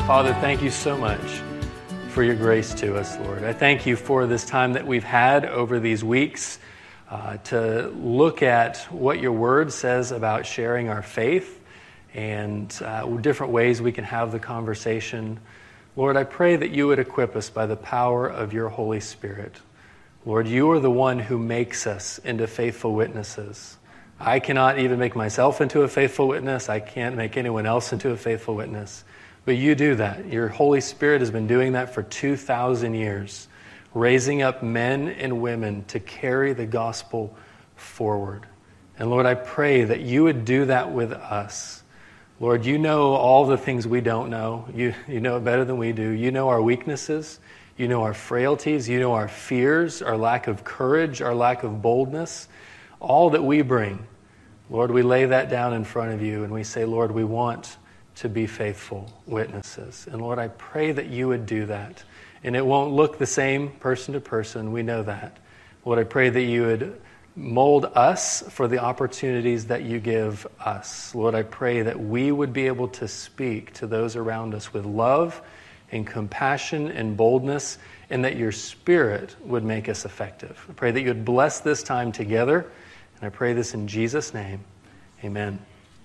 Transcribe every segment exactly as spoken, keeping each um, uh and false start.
Father, thank you so much for your grace to us, Lord. I thank you for this time that we've had over these weeks uh, to look at what your word says about sharing our faith and uh, different ways we can have the conversation. Lord, I pray that you would equip us by the power of your Holy Spirit. Lord, you are the one who makes us into faithful witnesses. I cannot even make myself into a faithful witness. I can't make anyone else into a faithful witness. But you do that. Your Holy Spirit has been doing that for two thousand years, raising up men and women to carry the gospel forward. And Lord, I pray that you would do that with us. Lord, you know all the things we don't know. You, you know it better than we do. You know our weaknesses. You know our frailties. You know our fears, our lack of courage, our lack of boldness, all that we bring. Lord, we lay that down in front of you and we say, Lord, we want to be faithful witnesses. And Lord, I pray that you would do that. And it won't look the same person to person. We know that. Lord, I pray that you would mold us for the opportunities that you give us. Lord, I pray that we would be able to speak to those around us with love and compassion and boldness, and that your Spirit would make us effective. I pray that you would bless this time together, and I pray this in Jesus' name. Amen.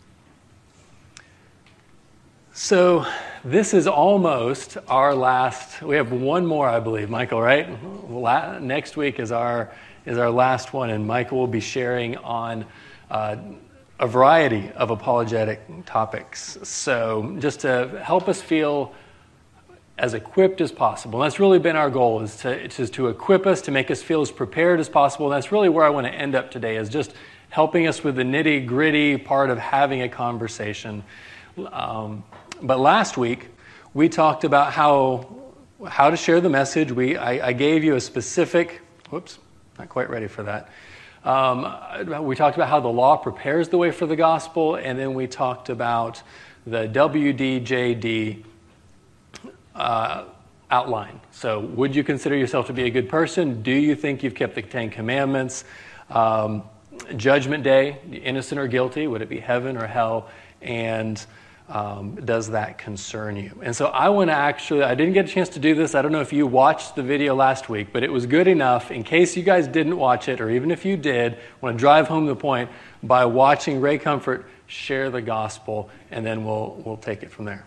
So this is almost our last, we have one more, I believe, Michael, right? La- next week is our is our last one, and Michael will be sharing on uh, a variety of apologetic topics. So just to help us feel as equipped as possible. And that's really been our goal, is to, is to equip us, to make us feel as prepared as possible. And that's really where I want to end up today, is just helping us with the nitty-gritty part of having a conversation. Um, but last week, we talked about how how to share the message. We I, I gave you a specific, whoops, not quite ready for that. Um, we talked about how the law prepares the way for the gospel, and then we talked about the W D J D uh, outline. So, would you consider yourself to be a good person? Do you think you've kept the Ten Commandments? Um, Judgment Day, innocent or guilty? Would it be heaven or hell? And Um, does that concern you? And so I want to actually, I didn't get a chance to do this. I don't know if you watched the video last week, but it was good enough, in case you guys didn't watch it, or even if you did, I want to drive home the point by watching Ray Comfort share the gospel, and then we'll we'll take it from there.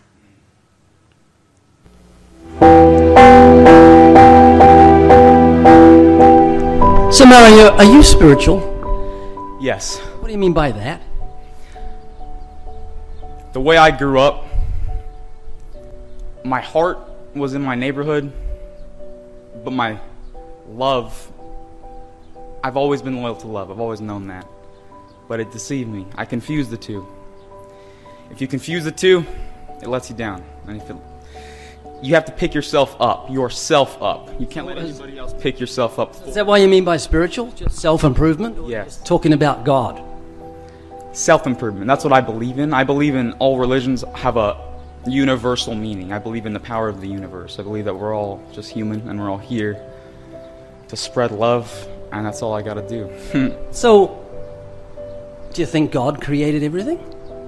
So Mario, are you spiritual? Yes. What do you mean by that? The way I grew up, my heart was in my neighborhood, but my love, I've always been loyal to love. I've always known that. But it deceived me. I confused the two. If you confuse the two, it lets you down. And if it, you have to pick yourself up, yourself up. You can't let anybody else pick yourself up. Is that what you mean by spiritual? Just self-improvement? Yes. Talking about God? Self-improvement. That's what I believe in. I believe in all religions have a universal meaning. I believe in the power of the universe. I believe that we're all just human and we're all here to spread love, and that's all I gotta do. So, do you think God created everything?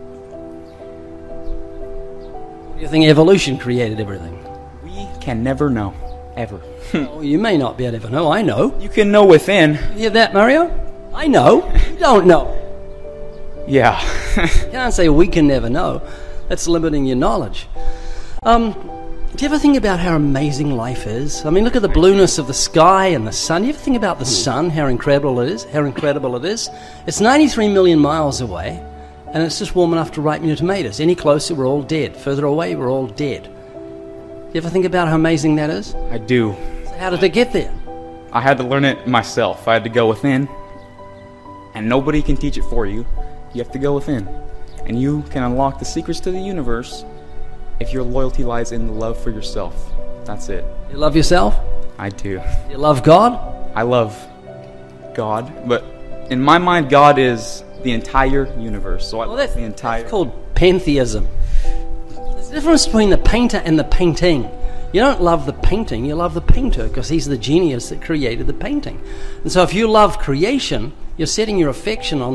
Do you think evolution created everything? We can never know. Ever. Well, you may not be able to know. I know. You can know within. You hear that, Mario? I know. You don't know. Yeah. You can't say we can never know. That's limiting your knowledge. Um, do you ever think about how amazing life is? I mean, look at the blueness of the sky and the sun. Do you ever think about the sun, how incredible it is? How incredible it is? It's ninety-three million miles away, and it's just warm enough to ripen your tomatoes. Any closer, we're all dead. Further away, we're all dead. Do you ever think about how amazing that is? I do. So how did it get there? I had to learn it myself. I had to go within, and nobody can teach it for you. You have to go within, and you can unlock the secrets to the universe if your loyalty lies in the love for yourself. That's it. You love yourself? I do. You love God? I love God, but in my mind, God is the entire universe. So I Well, love that's, the entire. that's called pantheism. There's a difference between the painter and the painting. You don't love the painting, you love the painter, because he's the genius that created the painting. And so if you love creation, you're setting your affection on the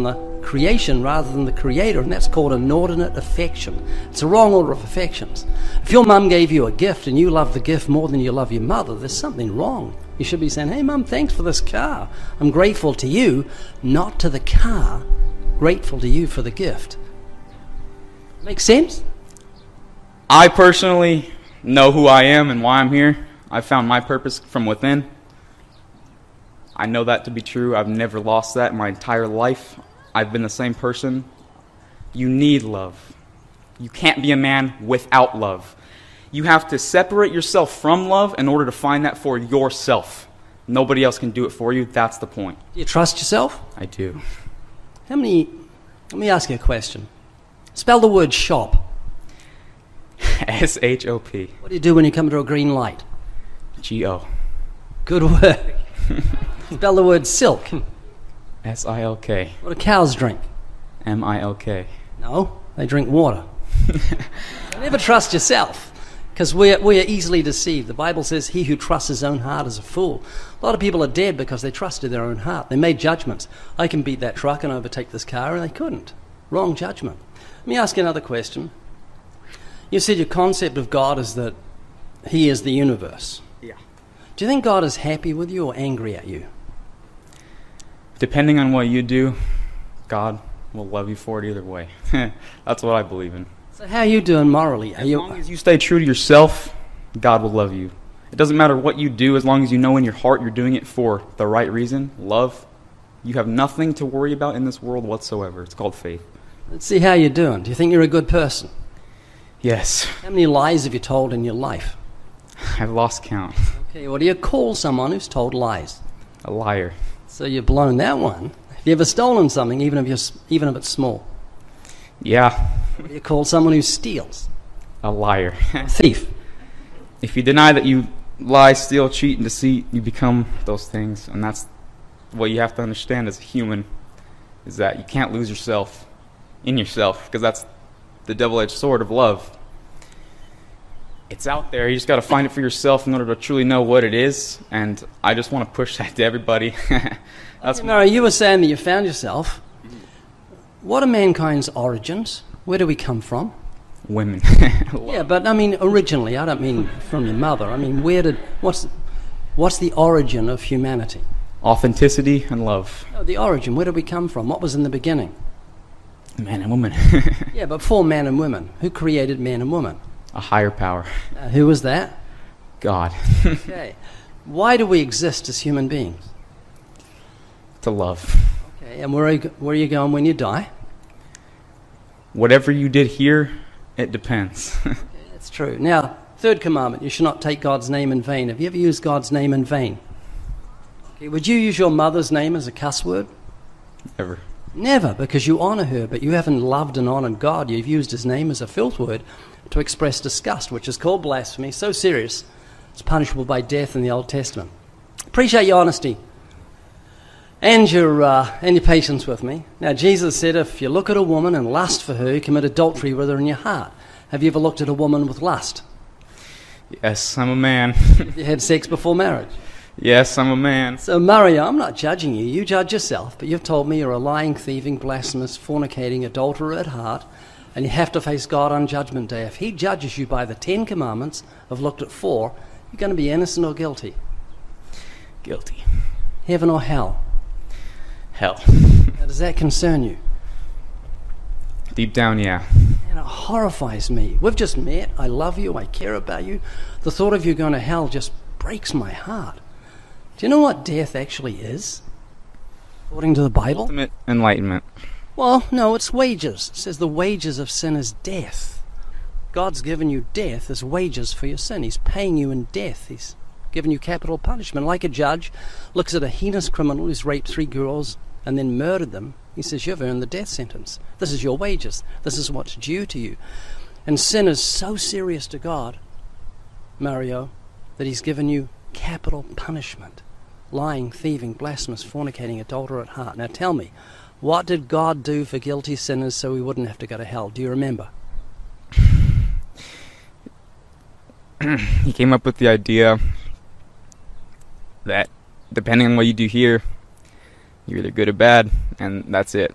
creation rather than the creator, and that's called inordinate affection. It's a wrong order of affections. If your mum gave you a gift and you love the gift more than you love your mother, there's something wrong. You should be saying, hey mum, thanks for this car. I'm grateful to you, not to the car, grateful to you for the gift. Make sense? I personally know who I am and why I'm here. I found my purpose from within. I know that to be true. I've never lost that in my entire life. I've been the same person. You need love. You can't be a man without love. You have to separate yourself from love in order to find that for yourself. Nobody else can do it for you. That's the point. Do you trust yourself? I do. How many... Let me ask you a question. Spell the word shop. S H O P. What do you do when you come to a green light? G O. Good work. Spell the word silk. S I L K. What do cows drink? M I L K. No, they drink water. Never trust yourself, because we we are easily deceived. The Bible says, he who trusts his own heart is a fool. A lot of people are dead because they trusted their own heart. They made judgments. I can beat that truck and overtake this car, and they couldn't. Wrong judgment. Let me ask you another question. You said your concept of God is that he is the universe. Yeah. Do you think God is happy with you or angry at you? Depending on what you do, God will love you for it either way. That's what I believe in. So how are you doing morally? Are As you... long as you stay true to yourself, God will love you. It doesn't matter what you do, as long as you know in your heart you're doing it for the right reason, love. You have nothing to worry about in this world whatsoever. It's called faith. Let's see how you're doing. Do you think you're a good person? Yes. How many lies have you told in your life? I've lost count. Okay, what do you call someone who's told lies? A liar. So you've blown that one. Have you ever stolen something, even if, you're, even if it's small? Yeah. What do you call someone who steals? A liar. A thief. If you deny that you lie, steal, cheat, and deceit, you become those things. And that's what you have to understand as a human, is that you can't lose yourself in yourself, because that's the double-edged sword of love. It's out there. You just got to find it for yourself in order to truly know what it is. And I just want to push that to everybody. That's okay, Murray, you were saying that you found yourself. What are mankind's origins? Where do we come from? Women. Yeah, but I mean originally. I don't mean from your mother. I mean, where did what's what's the origin of humanity? Authenticity and love. No, the origin. Where did we come from? What was in the beginning? Man and woman. Yeah, but for man and women, who created man and woman? A higher power. Uh, who was that? God. Okay. Why do we exist as human beings? To love. Okay, and where are you, where are you going when you die? Whatever you did here, it depends. Okay, that's true. Now, third commandment, you should not take God's name in vain. Have you ever used God's name in vain? Okay, would you use your mother's name as a cuss word? Never. Never, because you honor her, but you haven't loved and honored God. You've used his name as a filth word to express disgust, which is called blasphemy. So serious, it's punishable by death in the Old Testament. Appreciate your honesty and your uh, and your patience with me. Now, Jesus said, if you look at a woman and lust for her, you commit adultery with her in your heart. Have you ever looked at a woman with lust? Yes, I'm a man. Have you had sex before marriage? Yes, I'm a man. So, Murray, I'm not judging you. You judge yourself. But you've told me you're a lying, thieving, blasphemous, fornicating, adulterer at heart, and you have to face God on Judgment Day. If he judges you by the Ten Commandments, I've looked at four, you're going to be innocent or guilty. Guilty. Heaven or hell. Hell. Now, does that concern you? Deep down, yeah. And it horrifies me. We've just met. I love you. I care about you. The thought of you going to hell just breaks my heart. Do you know what death actually is, according to the Bible? Ultimate enlightenment. Well, no, it's wages. It says the wages of sin is death. God's given you death as wages for your sin. He's paying you in death. He's given you capital punishment. Like a judge looks at a heinous criminal who's raped three girls and then murdered them. He says, you've earned the death sentence. This is your wages. This is what's due to you. And sin is so serious to God, Mario, that he's given you capital punishment. Lying, thieving, blasphemous, fornicating, adulterer at heart. Now tell me, what did God do for guilty sinners so we wouldn't have to go to hell? Do you remember? He came up with the idea that depending on what you do here, you're either good or bad, and that's it.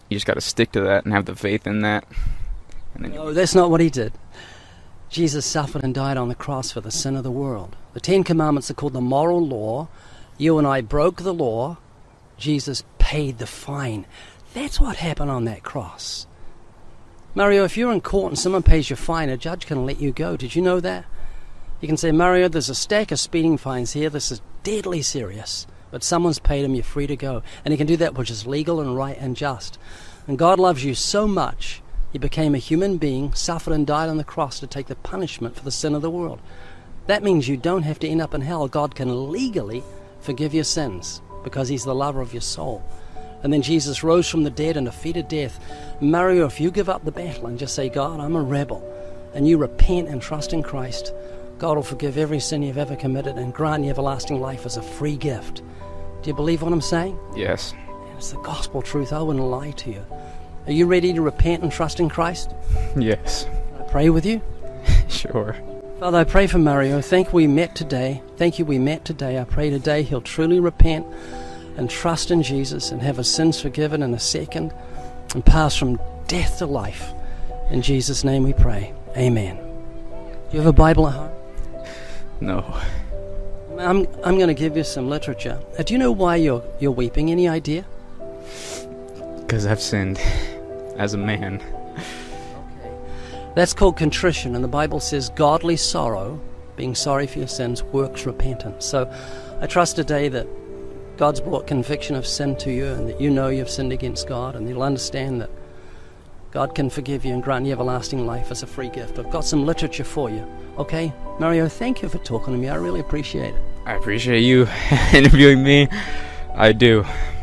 you just got to stick to that and have the faith in that. And then No, that's not what he did. Jesus suffered and died on the cross for the sin of the world. The Ten Commandments are called the moral law. You and I broke the law. Jesus paid the fine. That's what happened on that cross. Mario, if you're in court and someone pays your fine, a judge can let you go. Did you know that? You can say, Mario, there's a stack of speeding fines here. This is deadly serious. But someone's paid him, you're free to go. And he can do that which is legal and right and just. And God loves you so much, he became a human being, suffered and died on the cross to take the punishment for the sin of the world. That means you don't have to end up in hell. God can legally forgive your sins because he's the lover of your soul. And then Jesus rose from the dead and defeated death. Mario, if you give up the battle and just say, God, I'm a rebel, and you repent and trust in Christ, God will forgive every sin you've ever committed and grant you everlasting life as a free gift. Do you believe what I'm saying? Yes. It's the gospel truth. I wouldn't lie to you. Are you ready to repent and trust in Christ? Yes. Can I pray with you? Sure. Father, I pray for Mario. Thank we met today. Thank you we met today. I pray today he'll truly repent and trust in Jesus and have his sins forgiven in a second and pass from death to life. In Jesus' name we pray. Amen. Do you have a Bible at home? No. I'm I'm going to give you some literature. Uh, do you know why you're you're weeping? Any idea? Because I've sinned as a man. That's called contrition, and the Bible says godly sorrow, being sorry for your sins, works repentance. So I trust today that God's brought conviction of sin to you and that you know you've sinned against God, and you'll understand that God can forgive you and grant you everlasting life as a free gift. I've got some literature for you. Okay? Mario, thank you for talking to me. I really appreciate it. I appreciate you interviewing me. I do.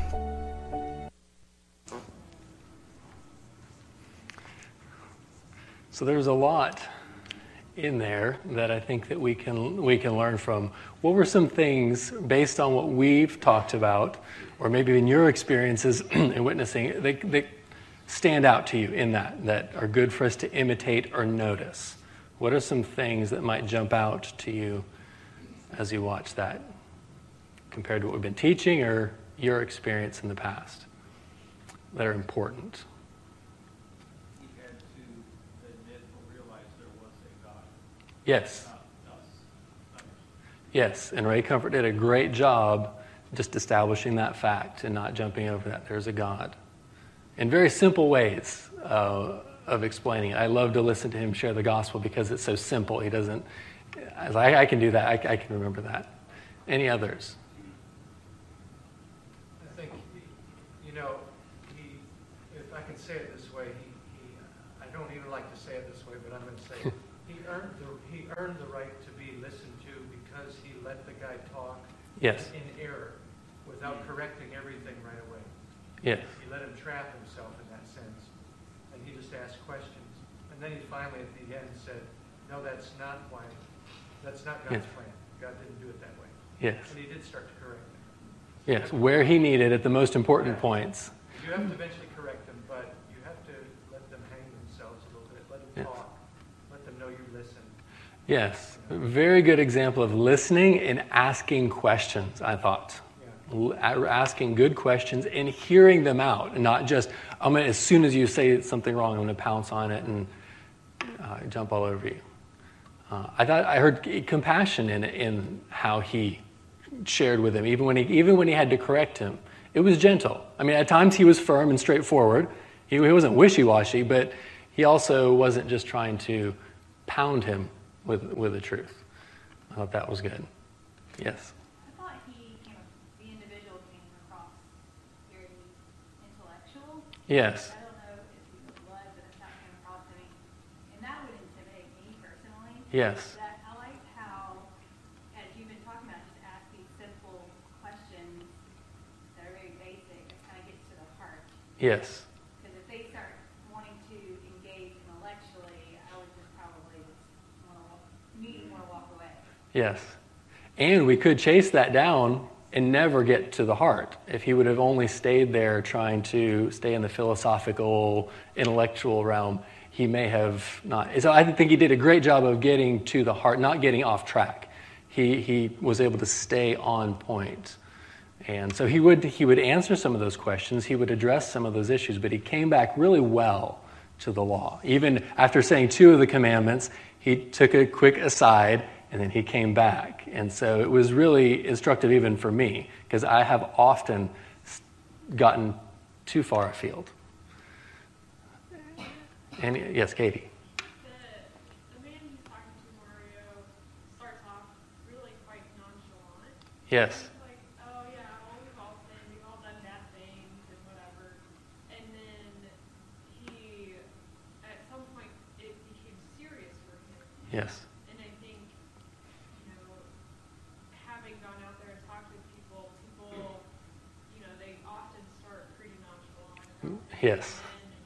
So there's a lot in there that I think that we can we can learn from. What were some things based on what we've talked about, or maybe in your experiences in witnessing, that, that stand out to you in that, that are good for us to imitate or notice? What are some things that might jump out to you as you watch that, compared to what we've been teaching or your experience in the past, that are important? He had to admit or realize there was a God. Yes. Not us. Not Yes, and Ray Comfort did a great job just establishing that fact and not jumping over that. There's a God. In very simple ways uh, of explaining it. I love to listen to him share the gospel because it's so simple. He doesn't, as I, I can do that, I, I can remember that. Any others? I think, you know, he, if I can say it this way, he, he I don't even like to say it this way, but I'm going to say it. He earned the he earned the right to be listened to because he let the guy talk Yes. in error without correcting everything right away. Yes. He let him trap himself in that sense. And he just asked questions. And then he finally at the end said, no, that's not why, that's not God's Yes. plan. God didn't do it that way. Yes. And he did start to correct him. Yes. Where he needed at the most important points. You have to eventually correct them, but you have to let them hang themselves a little bit. Let them Yes. talk. Let them know you listen. Yes. Very good example of listening and asking questions, I thought. Yeah. L- Asking good questions and hearing them out, and not just, I'm gonna, as soon as you say something wrong, I'm going to pounce on it and uh, jump all over you. Uh, I thought I heard compassion in in how he shared with him, even when he even when he had to correct him. It was gentle. I mean, at times he was firm and straightforward. He, he wasn't wishy-washy, but he also wasn't just trying to pound him with with the truth. I thought that was good. Yes. I thought he came, the individual came across very intellectual. Yes. I don't know if he was, but if that came across to me, and that would intimidate me personally. Yes. That I liked how, as you've been talking about, just ask these simple questions that are very basic. It kind of gets to the heart. Yes. Because if they start wanting to engage intellectually, I would just probably want to me want to walk away. Yes. And we could chase that down and never get to the heart if he would have only stayed there trying to stay in the philosophical, intellectual realm. He may have not. So I think he did a great job of getting to the heart, not getting off track. He he was able to stay on point And so he would he would answer some of those questions, he would address some of those issues, but he came back really well to the law. Even after saying two of the commandments, he took a quick aside and then he came back. And so it was really instructive even for me, because I have often gotten too far afield. And yes, Katie. The, the man who's talking to Mario starts off really quite nonchalant. Yes. He's like, oh yeah, well, we've all sinned, we've all done bad things and whatever. And then he, at some point, it became serious for him. Yes. And I think, you know, having gone out there and talked with people, people, you know, they often start pretty nonchalant about things. Yes.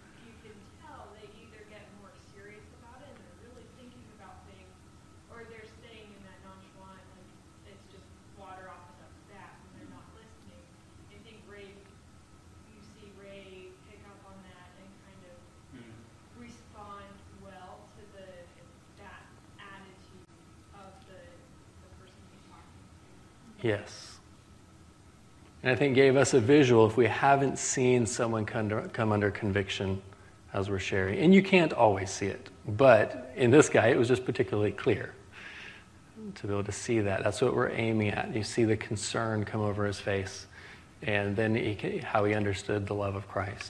Yes. And I think gave us a visual if we haven't seen someone come under, come under conviction as we're sharing. And you can't always see it. But in this guy, it was just particularly clear to be able to see that. That's what we're aiming at. You see the concern come over his face. And then he, how he understood the love of Christ.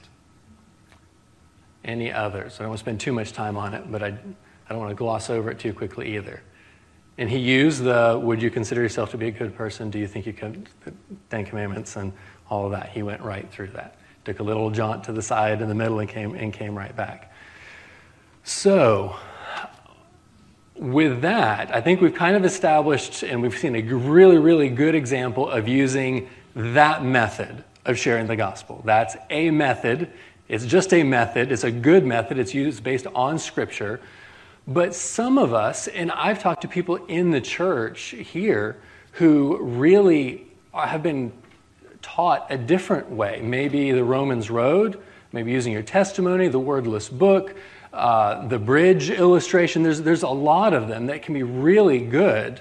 Any others? I don't want to spend too much time on it, but I, I don't want to gloss over it too quickly either. And he used the, would you consider yourself to be a good person? Do you think you can, the Ten Commandments and all of that. He went right through that. Took a little jaunt to the side in the middle and came and came right back. So, with that, I think we've kind of established and we've seen a really, really good example of using that method of sharing the gospel. That's a method. It's just a method. It's a good method. It's used based on Scripture. But some of us, and I've talked to people in the church here who really have been taught a different way. Maybe the Romans Road, maybe using your testimony, the wordless book, uh, the bridge illustration. There's, there's a lot of them that can be really good.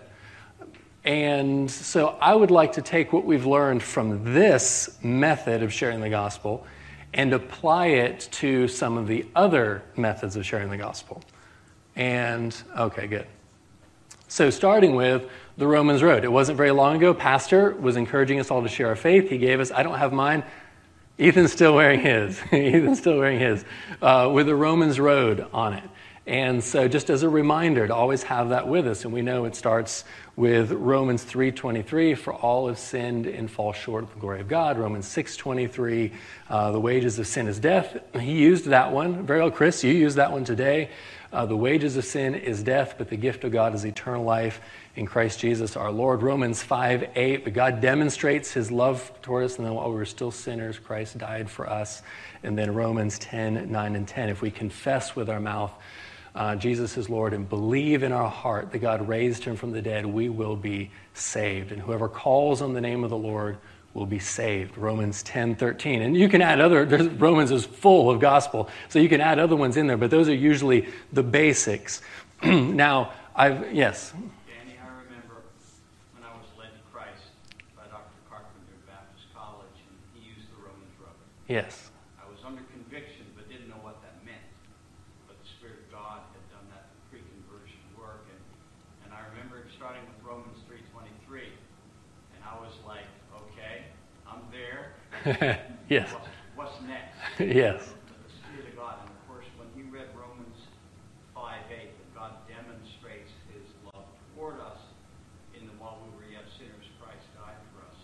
And so I would like to take what we've learned from this method of sharing the gospel and apply it to some of the other methods of sharing the gospel. And, okay, good. So starting with the Romans Road. It wasn't very long ago. Pastor was encouraging us all to share our faith. He gave us, I don't have mine. Ethan's still wearing his. Ethan's still wearing his. Uh, with the Romans Road on it. And so just as a reminder to always have that with us. And we know it starts with Romans three twenty-three, for all have sinned and fall short of the glory of God. Romans six twenty-three, uh, the wages of sin is death. He used that one. Very well, Chris, you used that one today. Uh, the wages of sin is death, but the gift of God is eternal life in Christ Jesus our Lord. Romans five eight, but God demonstrates his love toward us, and then while we were still sinners, Christ died for us. And then Romans ten nine and ten, if we confess with our mouth uh, Jesus is Lord and believe in our heart that God raised him from the dead, we will be saved. And whoever calls on the name of the Lord will be saved. Romans ten thirteen. And you can add other, Romans is full of gospel, so you can add other ones in there, but those are usually the basics. Now, I've, yes? Danny, I remember when I was led to Christ by Doctor Carpenter at Baptist College, and he used the Romans Road. Yes. I was under conviction, but didn't know what that meant. But the Spirit of God had done that pre-conversion work, and, and I remember starting with Romans three twenty-three, and I was like, okay, I'm there. Yes. What's, what's next? Yes. But the Spirit of God, and of course, when he read Romans five eight, that God demonstrates his love toward us in the while we were yet sinners, Christ died for us.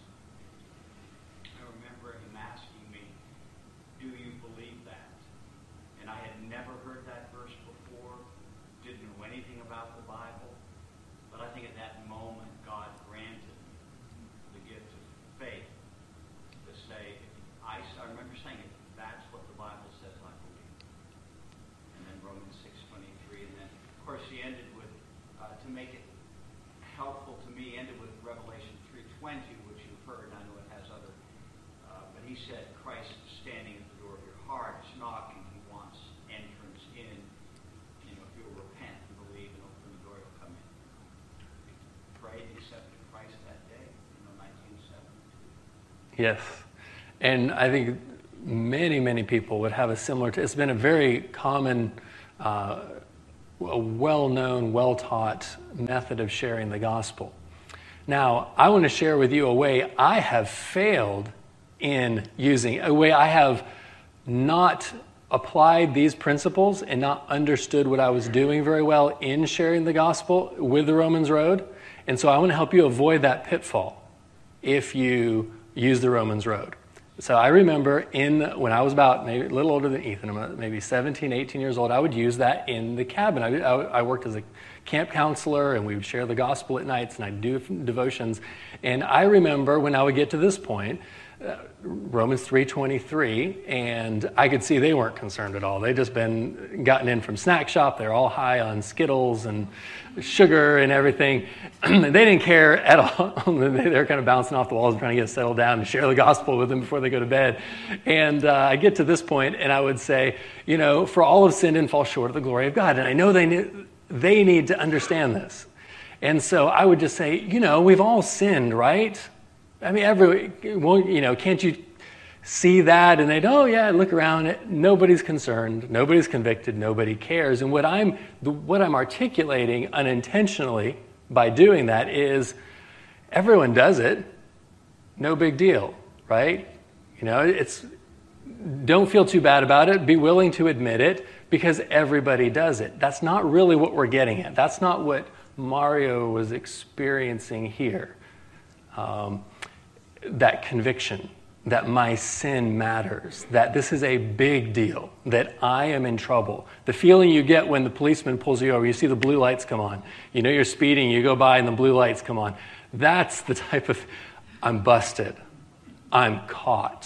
I remember him asking me, do you believe that? And I had never heard that verse before, didn't know anything about the Bible, but I think at that moment God granted the gift of faith to say, I, I remember saying, if that's what the Bible says, I believe. And then Romans six twenty-three, and then, of course, he ended with, uh, to make it helpful to me, ended with Revelation three twenty, which you've heard, I know it has other, uh, but he said, Christ is standing at the door of your heart, is knocking, he wants entrance in. You know, if you'll repent and believe and open the door, he'll come in. He prayed and accepted Christ that day, you know, nineteen seventy-two. Yes. And I think many, many people would have a similar, t- it's been a very common, uh, a well-known, well-taught method of sharing the gospel. Now, I want to share with you a way I have failed in using, a way I have not applied these principles and not understood what I was doing very well in sharing the gospel with the Romans Road. And so I want to help you avoid that pitfall if you use the Romans Road. So I remember in when I was about maybe a little older than Ethan, I'm maybe seventeen, eighteen years old, I would use that in the cabin. I, I, I worked as a camp counselor, and we would share the gospel at nights, and I'd do devotions. And I remember when I would get to this point, uh, Romans three twenty-three, and I could see they weren't concerned at all. They'd just been gotten in from snack shop. They're all high on Skittles and sugar and everything. They didn't care at all. They're kind of bouncing off the walls and trying to get settled down and share the gospel with them before they go to bed. And uh, I get to this point, and I would say, you know, for all have sinned and fall short of the glory of God. And I know they need, they need to understand this. And so I would just say, you know, we've all sinned, right? I mean, every, well, you know, can't you see that? And they'd, oh yeah, look around. Nobody's concerned. Nobody's convicted. Nobody cares. And what I'm, what I'm articulating unintentionally by doing that is, everyone does it. No big deal, right? You know, it's, don't feel too bad about it. Be willing to admit it, because everybody does it. That's not really what we're getting at. That's not what Mario was experiencing here. Um, that conviction, that my sin matters, that this is a big deal, that I am in trouble. The feeling you get when the policeman pulls you over, you see the blue lights come on. You know you're speeding, you go by and the blue lights come on. That's the type of, I'm busted. I'm caught.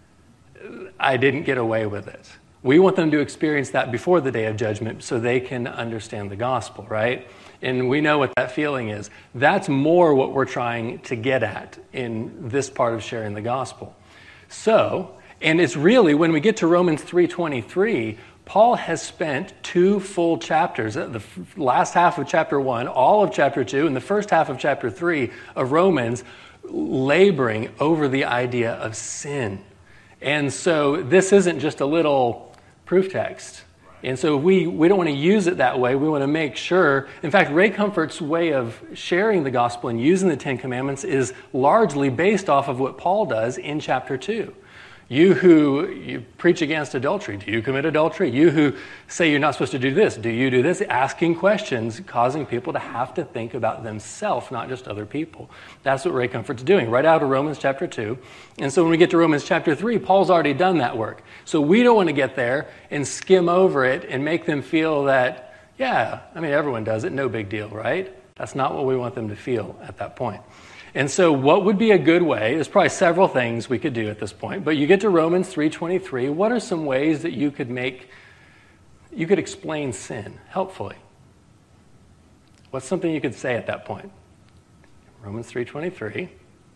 I didn't get away with it. We want them to experience that before the day of judgment so they can understand the gospel, right? And we know what that feeling is. That's more what we're trying to get at in this part of sharing the gospel. So, and it's really, when we get to Romans three twenty-three, Paul has spent two full chapters, the last half of chapter one, all of chapter two, and the first half of chapter three of Romans, laboring over the idea of sin. And so this isn't just a little proof text. And so we, we don't want to use it that way. We want to make sure. In fact, Ray Comfort's way of sharing the gospel and using the Ten Commandments is largely based off of what Paul does in chapter two. You who you preach against adultery, do you commit adultery? You who say you're not supposed to do this, do you do this? Asking questions, causing people to have to think about themselves, not just other people. That's what Ray Comfort's doing, right out of Romans chapter two. And so when we get to Romans chapter three, Paul's already done that work. So we don't want to get there and skim over it and make them feel that, yeah, I mean, everyone does it, no big deal, right? That's not what we want them to feel at that point. And so what would be a good way, there's probably several things we could do at this point, but you get to Romans three twenty-three, what are some ways that you could make, you could explain sin helpfully? What's something you could say at that point? Romans three twenty-three.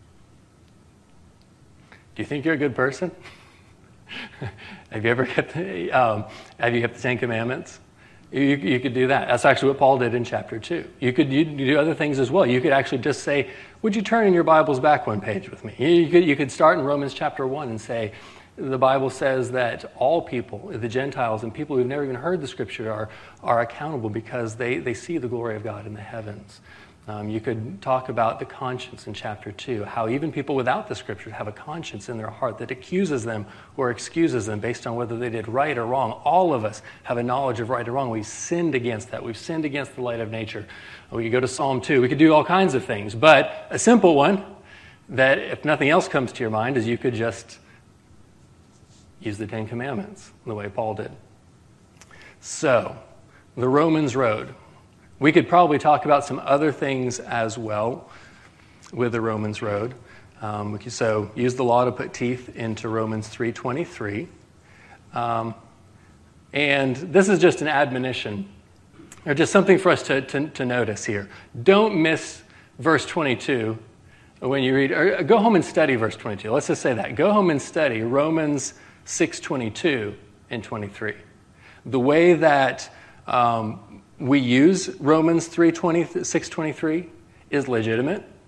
Do you think you're a good person? Have you ever kept the, um, have you kept the Ten Commandments? You, you could do that. That's actually what Paul did in chapter two. You could you do other things as well. You could actually just say, would you turn in your Bibles back one page with me? You could, you could start in Romans chapter one and say, the Bible says that all people, the Gentiles and people who've never even heard the Scripture are, are accountable because they, they see the glory of God in the heavens. Um, you could talk about the conscience in chapter two, how even people without the Scripture have a conscience in their heart that accuses them or excuses them based on whether they did right or wrong. All of us have a knowledge of right or wrong. We've sinned against that. We've sinned against the light of nature. We could go to Psalm two. We could do all kinds of things. But a simple one that, if nothing else comes to your mind, is you could just use the Ten Commandments the way Paul did. So, the Romans Road. We could probably talk about some other things as well with the Romans Road. Um, we could, so use the law to put teeth into Romans three twenty-three. Um, and this is just an admonition, or just something for us to, to, to notice here. Don't miss verse twenty-two when you read, or go home and study verse twenty-two. Let's just say that. Go home and study Romans six twenty-two and twenty-three. The way that um, we use Romans three twenty, six twenty-three is legitimate.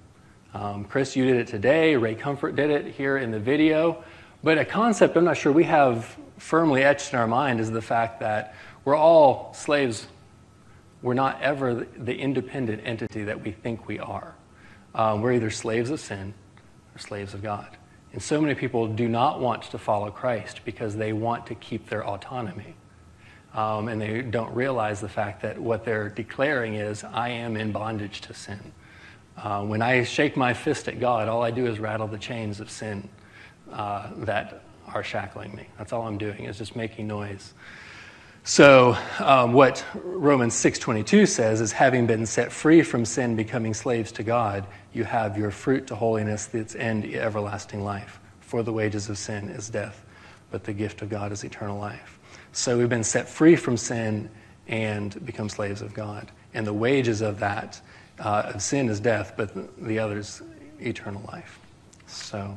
Um, Chris, you did it today. Ray Comfort did it here in the video. But a concept I'm not sure we have firmly etched in our mind is the fact that we're all slaves. We're not ever the independent entity that we think we are. Um, we're either slaves of sin or slaves of God. And so many people do not want to follow Christ because they want to keep their autonomy. Um, and they don't realize the fact that what they're declaring is, I am in bondage to sin. Uh, when I shake my fist at God, all I do is rattle the chains of sin uh, that are shackling me. That's all I'm doing, is just making noise. So um, what Romans six twenty-two says is, having been set free from sin, becoming slaves to God, you have your fruit to holiness, that's end everlasting life. For the wages of sin is death, but the gift of God is eternal life. So we've been set free from sin and become slaves of God. And the wages of that, uh, of sin is death, but the other is eternal life. So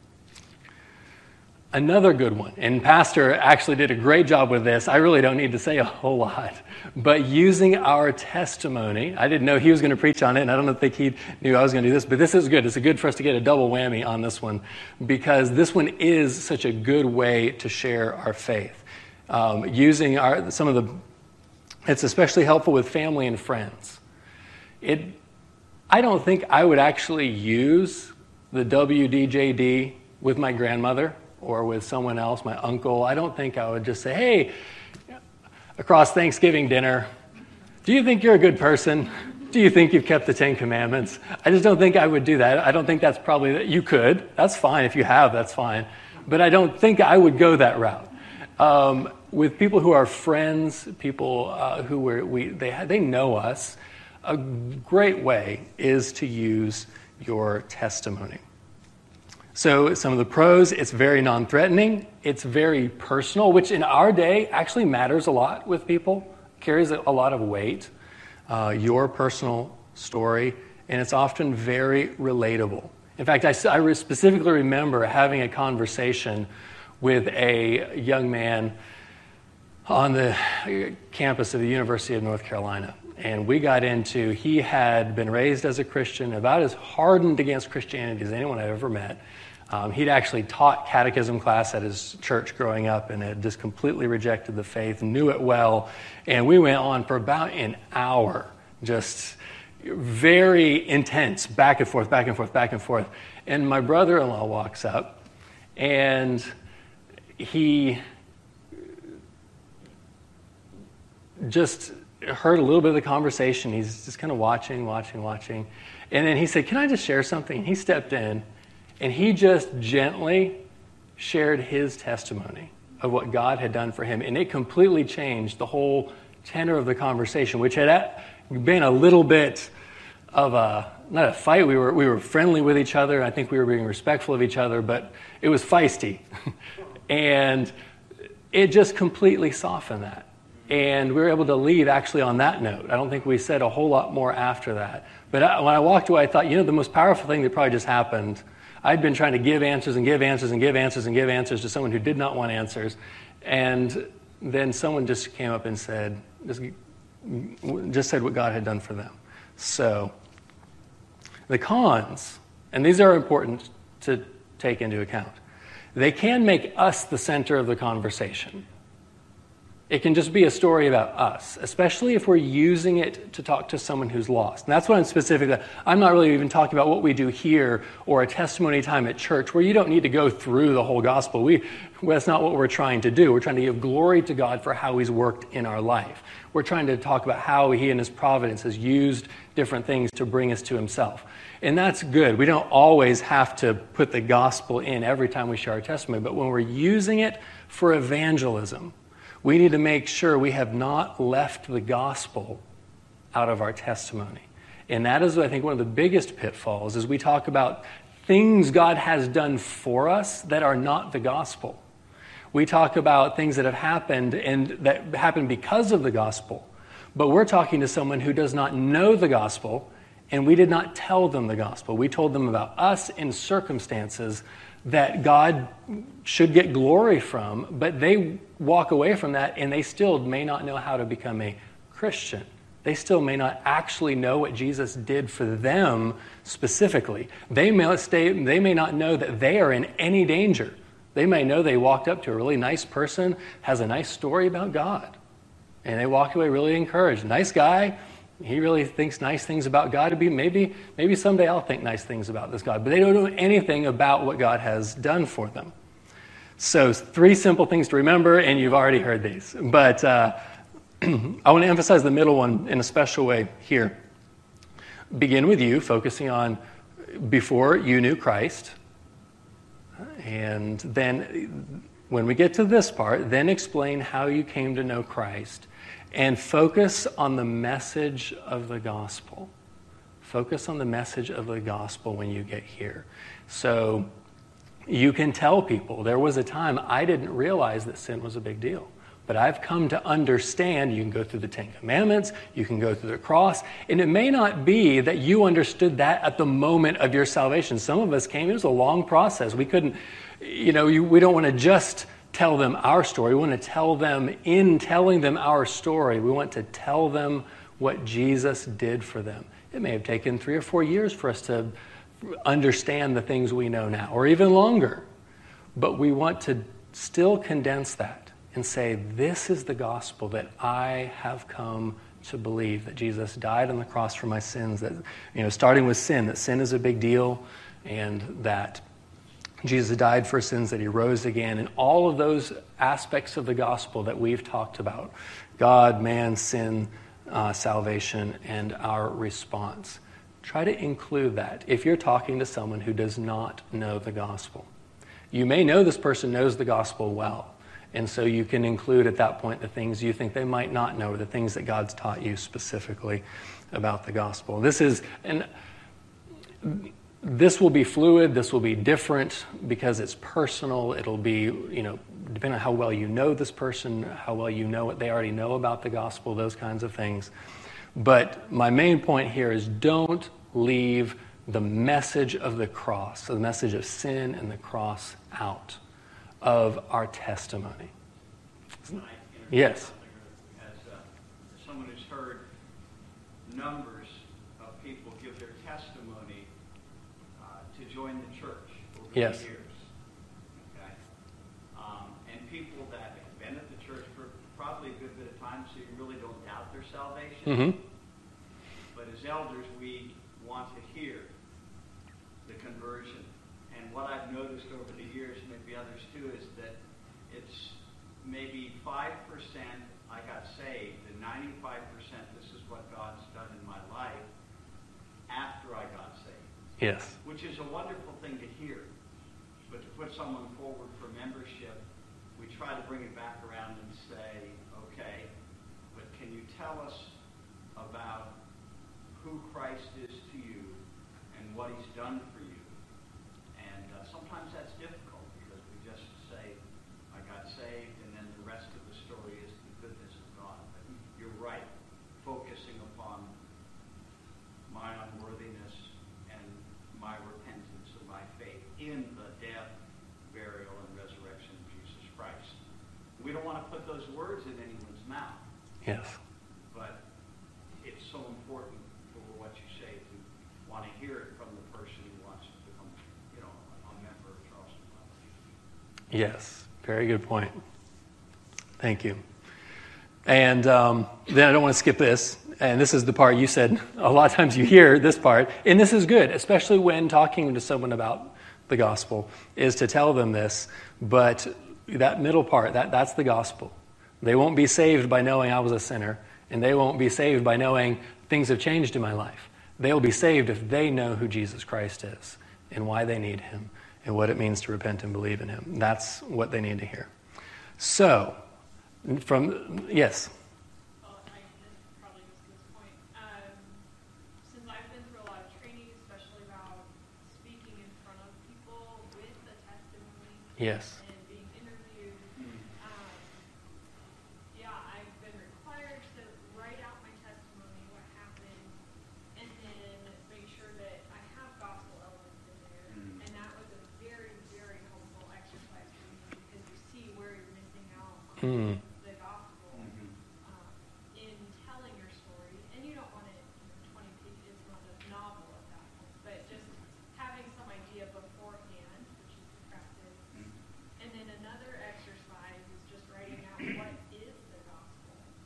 another good one, and Pastor actually did a great job with this. I really don't need to say a whole lot, but using our testimony. I didn't know he was going to preach on it, and I don't think he knew I was going to do this, but this is good. It's good for us to get a double whammy on this one, because this one is such a good way to share our faith. Um, using our some of the, it's especially helpful with family and friends. It, I don't think I would actually use the W D J D with my grandmother or with someone else, my uncle. I don't think I would just say, hey, across Thanksgiving dinner, do you think you're a good person? Do you think you've kept the Ten Commandments? I just don't think I would do that. I don't think that's probably, you could. That's fine. If you have, that's fine. But I don't think I would go that route. Um, with people who are friends, people uh, who were, we they they know us, a great way is to use your testimony. So some of the pros, it's very non-threatening, it's very personal, which in our day actually matters a lot with people, carries a lot of weight, uh, your personal story, and it's often very relatable. In fact, I, I specifically remember having a conversation with a young man on the campus of the University of North Carolina. And we got into, he had been raised as a Christian, about as hardened against Christianity as anyone I've ever met. Um, he'd actually taught catechism class at his church growing up and had just completely rejected the faith, knew it well. And we went on for about an hour, just very intense, back and forth, back and forth, back and forth. And my brother-in-law walks up, and he just heard a little bit of the conversation. He's just kind of watching, watching, watching. And then he said, can I just share something? And he stepped in, and he just gently shared his testimony of what God had done for him. And it completely changed the whole tenor of the conversation, which had been a little bit of a, not a fight. We were we were friendly with each other. I think we were being respectful of each other, but it was feisty. And it just completely softened that. And we were able to leave actually on that note. I don't think we said a whole lot more after that. But I, when I walked away, I thought, you know, the most powerful thing that probably just happened, I'd been trying to give answers and give answers and give answers and give answers to someone who did not want answers. And then someone just came up and said, just, just said what God had done for them. So the cons, and these are important to take into account, they can make us the center of the conversation. It can just be a story about us, especially if we're using it to talk to someone who's lost. And that's what I'm specifically, I'm not really even talking about what we do here or a testimony time at church where you don't need to go through the whole gospel. We, that's not what we're trying to do. We're trying to give glory to God for how he's worked in our life. We're trying to talk about how he in his providence has used different things to bring us to himself. And that's good. We don't always have to put the gospel in every time we share our testimony, but when we're using it for evangelism, we need to make sure we have not left the gospel out of our testimony. And that is, I think, one of the biggest pitfalls is we talk about things God has done for us that are not the gospel. We talk about things that have happened and that happened because of the gospel. But we're talking to someone who does not know the gospel, and we did not tell them the gospel. We told them about us in circumstances that God should get glory from, but they walk away from that and they still may not know how to become a Christian They still may not actually know what Jesus did for them specifically. They may, stay, they may not know that they are in any danger. They may know they walked up to a really nice person, has a nice story about God, and they walk away really encouraged. Nice guy. He really thinks nice things about God. Maybe, maybe someday I'll think nice things about this God. But they don't know anything about what God has done for them. So three simple things to remember, and you've already heard these. But uh, I want to emphasize the middle one in a special way here. Begin with you, focusing on before you knew Christ. And then when we get to this part, then explain how you came to know Christ. And focus on the message of the gospel. Focus on the message of the gospel when you get here. So you can tell people, there was a time I didn't realize that sin was a big deal. But I've come to understand. You can go through the Ten Commandments, you can go through the cross, and it may not be that you understood that at the moment of your salvation. Some of us came, it was a long process. We couldn't, you know, you, we don't want to just tell them our story. We want to tell them, in telling them our story, we want to tell them what Jesus did for them. It may have taken three or four years for us to understand the things we know now, or even longer. But we want to still condense that and say, this is the gospel that I have come to believe, that Jesus died on the cross for my sins, that, you know, starting with sin, that sin is a big deal, and that Jesus died for sins, that he rose again, and all of those aspects of the gospel that we've talked about, God, man, sin, uh, salvation, and our response. Try to include that if you're talking to someone who does not know the gospel. You may know this person knows the gospel well, and so you can include at that point the things you think they might not know, or the things that God's taught you specifically about the gospel. This is, and this will be fluid, this will be different because it's personal. It'll be, you know, depending on how well you know this person, how well you know what they already know about the gospel, those kinds of things. But my main point here is don't leave the message of the cross, the message of sin and the cross out of our testimony. Yes. As uh, someone who's heard numbers of people give their testimony uh, to join the church over yes. the years, okay, um, and people that have been at the church for probably a good bit of time, so you really don't doubt their salvation. Mm-hmm. But as elders, we want to hear the conversion. And what I've noticed over the years, maybe others too, is that it's maybe five percent I got saved, and ninety-five percent this is what God's done in my life after I got saved. Yes. Which is a wonderful thing to hear. But to put someone forward for membership, we try to bring it back around and say, okay, but can you tell us about who Christ is to you and what he's done for you? And uh, sometimes that's difficult because we just say, I got saved, and then the rest of the story is the goodness of God. But you're right, focusing upon my unworthiness and my repentance and my faith in the death, burial, and resurrection of Jesus Christ. We don't want to put those words in anyone's mouth. Yes. But it's so important for what you say to want to hear it from the person who wants to become, you know, a member of Charleston Bible. Yes. Very good point. Thank you. And um, then I don't want to skip this. And this is the part you said a lot of times you hear this part. And this is good, especially when talking to someone about the gospel, is to tell them this. But that middle part, that, that's the gospel. They won't be saved by knowing I was a sinner. And they won't be saved by knowing things have changed in my life. They'll be saved if they know who Jesus Christ is and why they need him and what it means to repent and believe in him. That's what they need to hear. So, from, yes? Well, I just probably just this point. Um, since I've been through a lot of training, especially about speaking in front of people with a testimony. Yes. And being interviewed, um, yeah, I've been required to write out my testimony, what happened, and then make sure that I have gospel elements in there. Mm. And that was a very, very helpful exercise for me because you see where you're missing out on Mm. the gospel um, in telling your story. And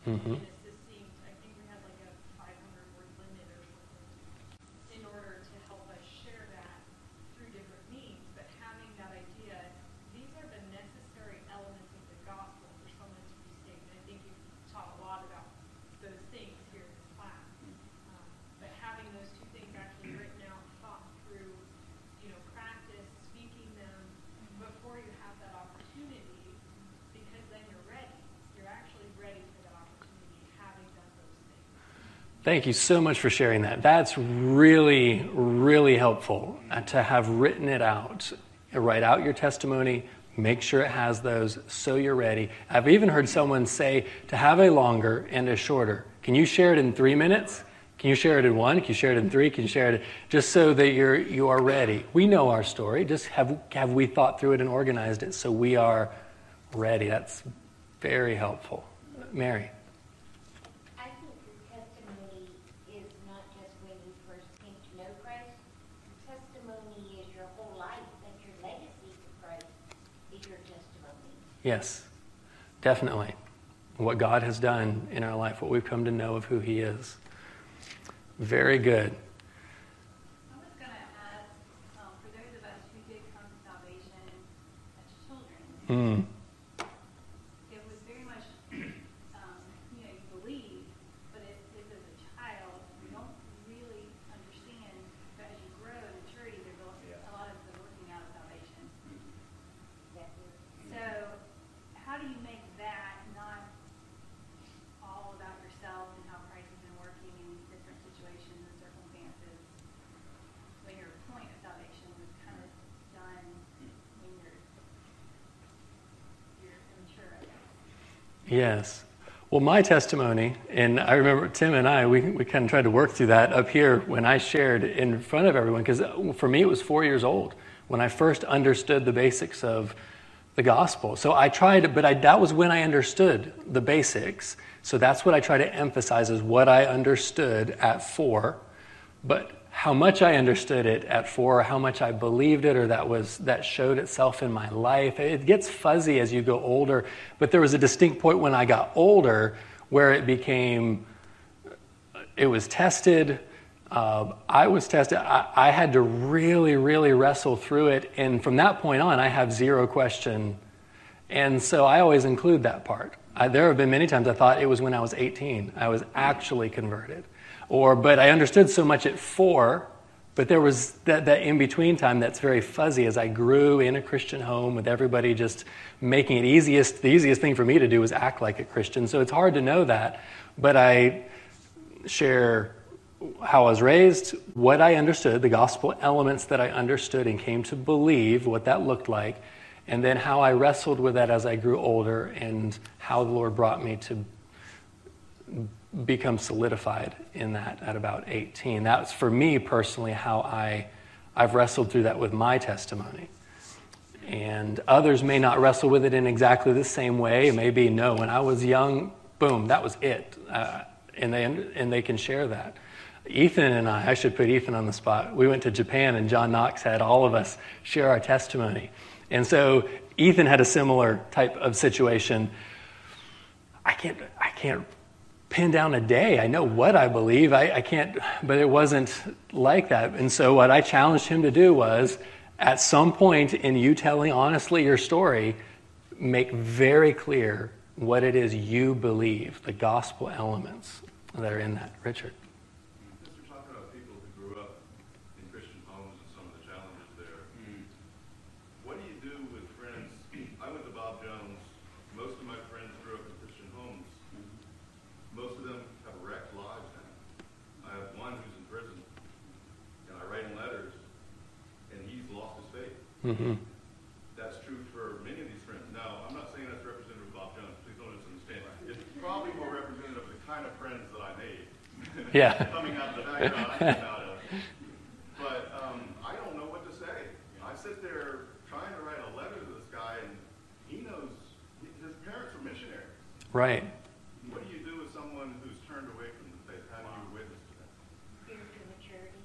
in a succinct, I think we had like a five hundred word limit or something in order to help us share that through different means. But having that idea, these are the necessary elements of the gospel for someone to be saved. And I think you've taught a lot about those things here in this class. Um, but having those two things actually written out, thought through, you know, practice speaking them before you have that opportunity, because then you're ready. You're actually ready for that opportunity, having done those things. Thank you so much for sharing that. That's really, really helpful uh, to have written it out. Write out your testimony, make sure it has those so you're ready. I've even heard someone say to have a longer and a shorter. Can you share it in three minutes? Can you share it in one? Can you share it in three? Can you share it just so that you're you are ready? We know our story. Just have have we thought through it and organized it so we are ready. That's very helpful. Mary. I think your testimony is not just when you first came to know Christ. Your testimony is your whole life. That's your legacy to Christ, is your testimony. Yes, definitely. What God has done in our life, what we've come to know of who He is. Very good. I was going to ask, um, for those of us who did come to salvation as children, Mm. it was very much, um, you know, you believe, but it is as a child, you don't really understand. But as you grow in maturity, there's a a lot of the working out of salvation. So, how do you make that not all about yourself and how Christ has been working in different situations and circumstances when your point of salvation was kind of done when you're you're immature, I guess? Yes. Well, my testimony, and I remember Tim and I, we, we kind of tried to work through that up here when I shared in front of everyone, because for me it was four years old when I first understood the basics of the gospel. So I tried, but I, that was when I understood the basics. So that's what I try to emphasize is what I understood at four. But how much I understood it at four, how much I believed it, or that was that showed itself in my life. It gets fuzzy as you go older. But there was a distinct point when I got older where it became, it was tested. Uh, I was tested. I, I had to really, really wrestle through it. And from that point on, I have zero question. And so I always include that part. I, there have been many times I thought it was when I was eighteen. I was actually converted. Or, but I understood so much at four, but there was that, that in-between time that's very fuzzy as I grew in a Christian home with everybody just making it easiest. The easiest thing for me to do was act like a Christian. So it's hard to know that. But I share how I was raised, what I understood, the gospel elements that I understood and came to believe, what that looked like, and then how I wrestled with that as I grew older and how the Lord brought me to become solidified in that at about eighteen. That's for me personally how I, I've wrestled through that with my testimony. And others may not wrestle with it in exactly the same way. Maybe, no, when I was young, boom, that was it. Uh, and they and they can share that. Ethan and I, I should put Ethan on the spot. We went to Japan and John Knox had all of us share our testimony. And so Ethan had a similar type of situation. I can't, I can't pin down a day. I know what I believe. I, I can't, but it wasn't like that. And so what I challenged him to do was, at some point in you telling honestly your story, make very clear what it is you believe, the gospel elements that are in that. Richard. Mister talking about people who grew up in Christian homes and some of the challenges there. Mm. What do you do with friends? I went to Bob Jones. Most of my friends grew up in Christian homes. Most of them have wrecked lives now. I have one who's in prison, and I write him letters, and he's lost his faith. Mm-hmm. That's true for many of these friends. Now, I'm not saying that's representative of Bob Jones. Please don't misunderstand. It's probably more representative of the kind of friends that I made. Yeah. Coming out of the background I came out of. But um, I don't know what to say. I sit there trying to write a letter to this guy, and he knows his parents were missionaries. Right. What do you do with someone who's turned away from the faith? How do you witness to them? Spiritual maturity.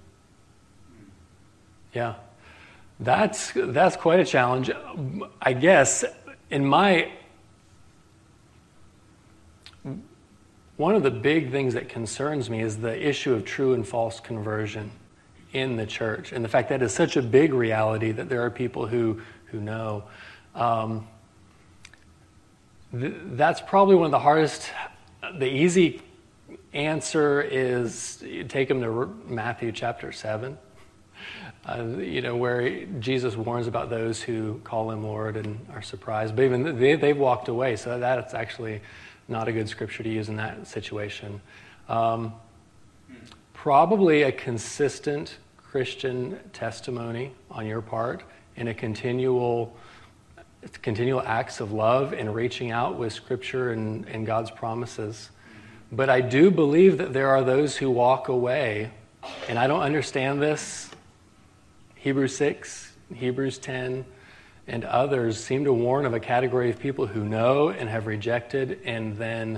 Yeah. That's that's quite a challenge. I guess in my one of the big things that concerns me is the issue of true and false conversion in the church, and the fact that it's such a big reality that there are people who, who know. Um, th- that's probably one of the hardest. The easy answer is you take them to Matthew chapter seven, uh, you know, where Jesus warns about those who call him Lord and are surprised. But even they, they've walked away, so that's actually not a good scripture to use in that situation. Um, probably a consistent Christian testimony on your part and a continual continual acts of love and reaching out with Scripture and, and God's promises. But I do believe that there are those who walk away, and I don't understand this. Hebrews six, Hebrews ten, and others seem to warn of a category of people who know and have rejected and then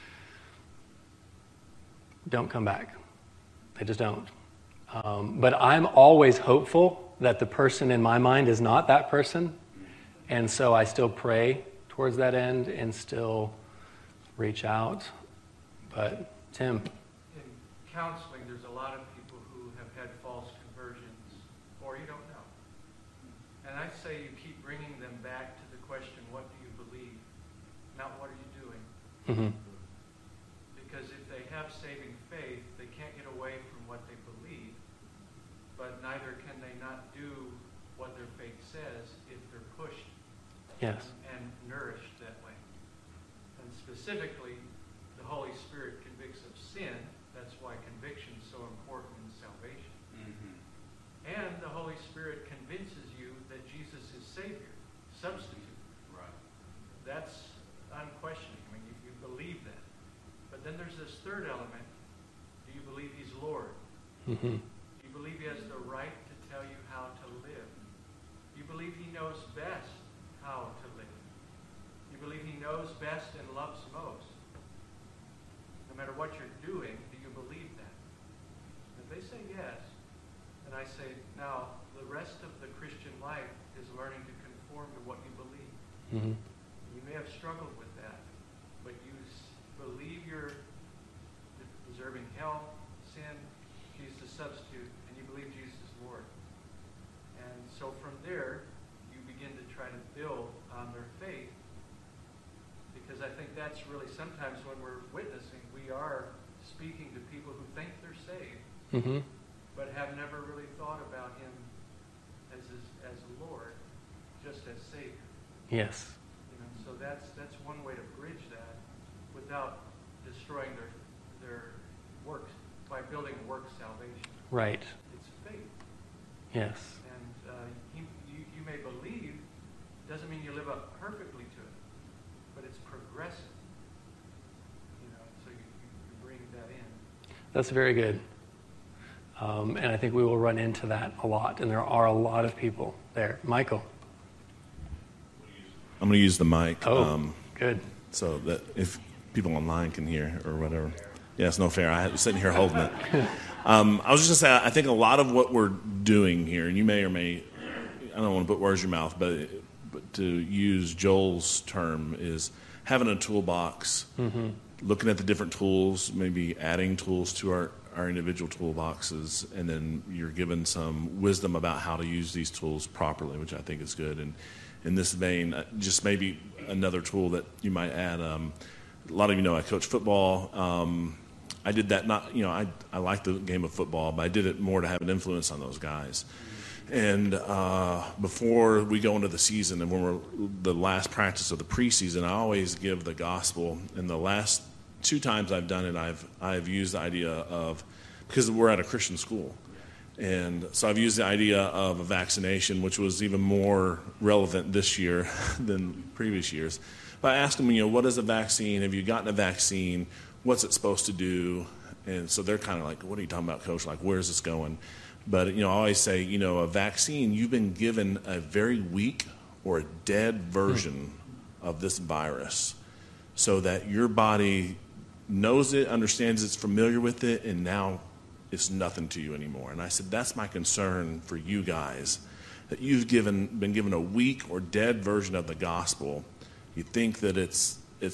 don't come back. They just don't. Um, but I'm always hopeful that the person in my mind is not that person. And so I still pray towards that end and still reach out. But, Tim. In counseling, there's a lot of people who have had false conversions, or you don't know. And I say you keep bringing them back to the question, what do you believe? Not what are you doing? Mm-hmm. Because if they have saving faith, they can't get away from what they believe. But neither can they not do what their faith says if they're pushed. Yes. And, and nourished that way. And specifically, the Holy Spirit convicts of sin. That's why conviction is so important in salvation. Mm-hmm. And the Holy Spirit convinces you that Jesus is Savior, substitute. Right. That's unquestioning. I mean, you, you believe that. But then there's this third element. Do you believe He's Lord? Mm-hmm. Do you believe He has the right to tell you how to live? Do you believe He knows best how to live? You believe He knows best and loves most? No matter what you're doing, do you believe that? If they say yes, then I say, now, the rest of the Christian life is learning to conform to what you believe. Mm-hmm. You may have struggled with that, but you s- believe you're deserving hell, sin, Jesus is substitute, and you believe Jesus is Lord. And so from there, you begin to try to build on their faith, because I think that's really sometimes when we're witnessing, we are speaking to people who think they're saved, Mm-hmm. but have never really thought about Him as as, as Lord, just as Savior. Yes. You know, so that's that's one way to bridge that without destroying their their works by building work salvation. Right. It's faith. Yes. And uh, you, you, you may believe, doesn't mean you live up perfectly to it, but it's progressive. You know, so you, you bring that in. That's very good. Um, and I think we will run into that a lot. And there are a lot of people there. Michael. I'm going to use the mic. Oh, um, good. So that if people online can hear or whatever. Yeah, it's no fair. I was sitting here holding it. Um, I was just going to say, I think a lot of what we're doing here, and you may or may, I don't want to put words in your mouth, but, but to use Joel's term, is having a toolbox, Mm-hmm. looking at the different tools, maybe adding tools to our, our individual toolboxes, and then you're given some wisdom about how to use these tools properly, which I think is good. And in this vein, uh, just maybe another tool that you might add. Um, a lot of you know I coach football. Um, I did that not, you know, I, I like the game of football, but I did it more to have an influence on those guys. And uh, before we go into the season, and when we're the last practice of the preseason, I always give the gospel. And the last two times I've done it, I've I've used the idea of, because we're at a Christian school, and so I've used the idea of a vaccination, which was even more relevant this year than previous years. But I asked them, you know, what is a vaccine? Have you gotten a vaccine? What's it supposed to do? And so they're kind of like, what are you talking about, Coach? Like, where's this going? But, you know, I always say, you know, a vaccine, you've been given a very weak or a dead version hmm. of this virus so that your body knows it, understands it's familiar with it, and now it's nothing to you anymore. And I said, that's my concern for you guys, that you've given been given a weak or dead version of the gospel. You think that it's it's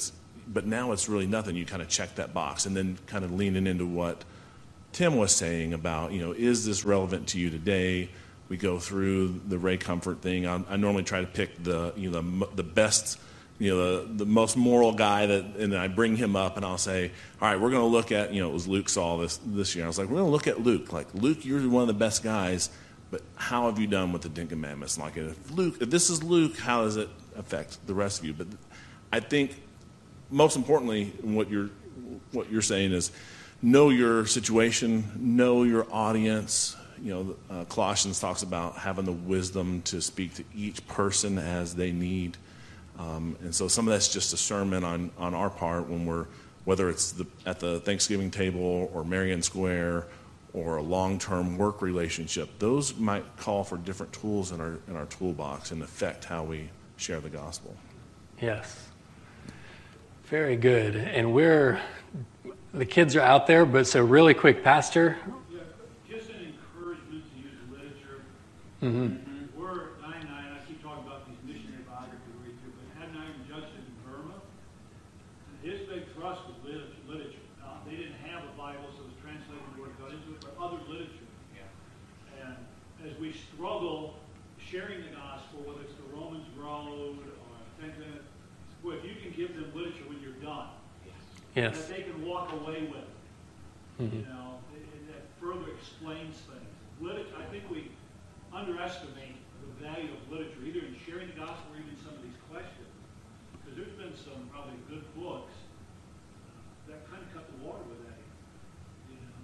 but now it's really nothing. You kind of check that box, and then kind of leaning into what Tim was saying about, you know, is this relevant to you today? We go through the Ray Comfort thing. I, I normally try to pick the, you know, the, the best, you know, the, the most moral guy, that, and then I bring him up and I'll say, all right, we're going to look at, you know, it was Luke Saul this, this year. I was like, we're going to look at Luke. Like, Luke, you're one of the best guys, but how have you done with the Ten Commandments? Like, if Luke, if this is Luke, how does it affect the rest of you? But I think most importantly, what you're, what you're saying is know your situation, know your audience. You know, uh, Colossians talks about having the wisdom to speak to each person as they need. Um, and so some of that's just a sermon on, on our part when we're, whether it's the, at the Thanksgiving table or Marion Square or a long-term work relationship, those might call for different tools in our in our toolbox and affect how we share the gospel. Yes. Very good. And we're, the kids are out there, but so really quick, Pastor. Yeah, just an encouragement to use literature. Mm-hmm. We're nine nine. I keep talking about these missionary biographies we read through, but had nine Judson in Burma, his big thrust was literature. literature. Uh, they didn't have a Bible, so it was translated the word got into it, but other literature. Yeah. And as we struggle sharing the gospel, whether it's the Romans Road or Ten Commandments, if you can give them literature when you're done, yes, that they can walk away with, mm-hmm. you know, and that further explains things. Literature, I think we underestimate the value of literature, either in sharing the gospel or even some of these questions, because there's been some probably good books that kind of cut the water with that, you know.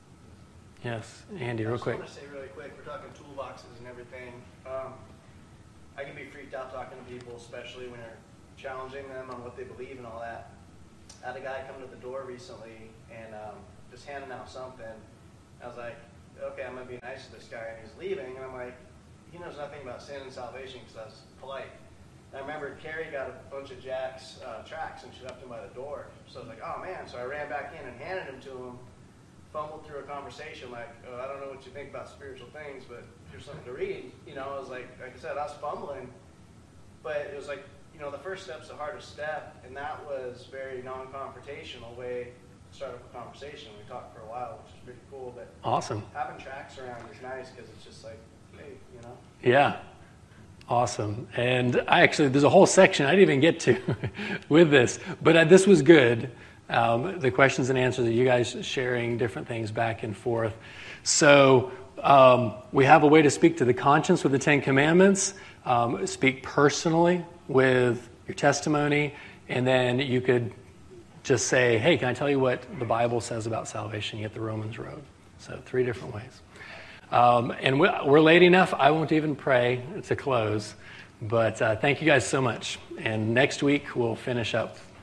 Yes, Andy, real quick. I just want to say really quick, we're talking toolboxes and everything. Um, I can be freaked out talking to people, especially when you're challenging them on what they believe and all that. I had a guy come to the door recently and um, just handing out something. I was like, okay, I'm going to be nice to this guy, and he's leaving, and I'm like, he knows nothing about sin and salvation because I was polite. And I remember Carrie got a bunch of Jack's uh, tracts, and she left them by the door. So I was like, oh man. So I ran back in and handed them to him, fumbled through a conversation like, oh, I don't know what you think about spiritual things, but here's something to read. You know, I was like, like I said, I was fumbling, but it was like, you know, the first step's the hardest step, and that was very non-confrontational way to start up a conversation. We talked for a while, which is pretty cool, but awesome. Having tracks around is nice because it's just like, hey, you know. Yeah. Awesome. And I actually, there's a whole section I didn't even get to with this, but uh, this was good. Um, the questions and answers that you guys sharing different things back and forth. So um, we have a way to speak to the conscience with the Ten Commandments, um, speak personally with your testimony, and then you could just say, hey, can I tell you what the Bible says about salvation? You get the Romans Road. So three different ways. Um, and we're late enough. I won't even pray to close. But uh, thank you guys so much. And next week we'll finish up